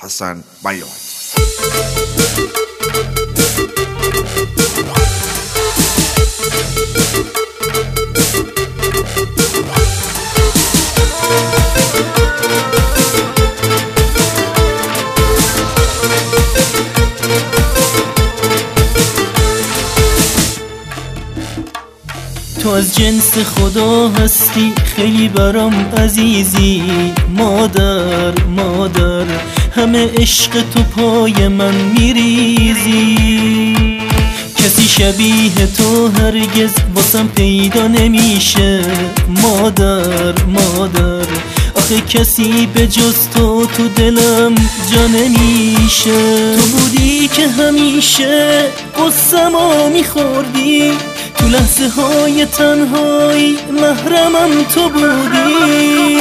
حسن بیات. تو از جنس خدا هستی، خیلی برام عزیزی. مادر مادر همه عشق تو پای من میریزی. کسی شبیه تو هرگز واسم پیدا نمیشه. مادر مادر آخه کسی به جز تو دلم جا نمیشه. تو بودی که همیشه قصه‌مو میخوردی، تو لحظه های تنهایی محرمم تو بودی.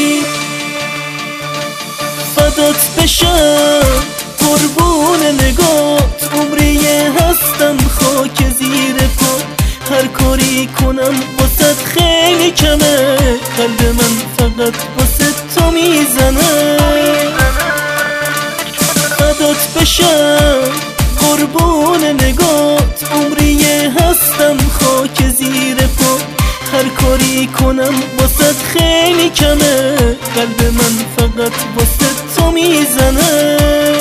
فدات بشم قربون نگات، عمری هستم خاک زیر پا. هر کاری کنم واسه خیلی کمه، قلب من فقط واسه تو میزنه. فدات بشم قربون نگات، عمری هستم خاک زیر پا. هر کاری کنم واسه خیلی کمه، قلب من فقط واسه تو میزنه.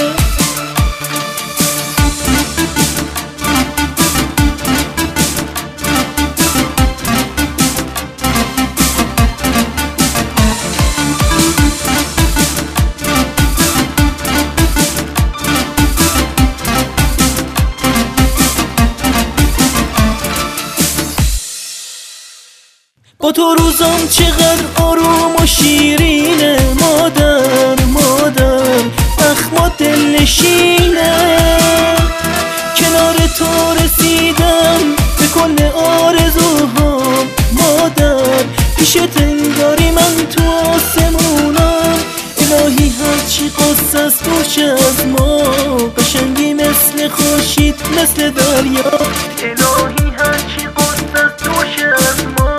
با تو روزم چقدر آروم و شیرینه. مادر مادر اخما دل نشینه. کنار تو رسیدم به کل آرزوهام. مادر پیشت انگاری من تو آسمونم. الهی هرچی قصه است دوش از ما، قشنگی مثل خورشید مثل دریا. الهی هرچی قصه است دوش از ما،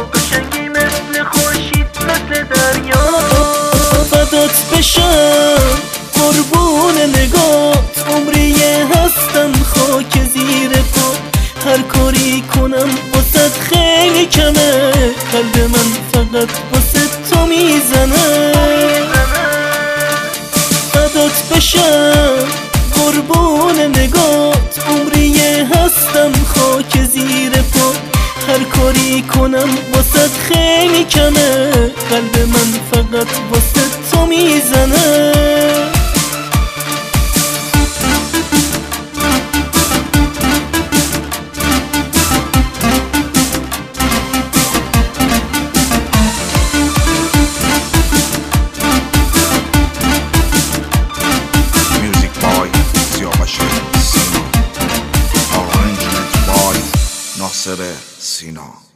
فدات بشم قربون نگات، عمری هستم خاک زیر پا. هر کاری کنم واسه خیلی کمه، قلب من فقط واسه تو میزنه. فدات بشم قربون نگات، عمری هستم خاک زیر پا. هر کاری کنم واسه خیلی کمه، قلب من فقط واسه تو میزنه. Music by سیاوش سینا. Arrangement by ناصر سینا.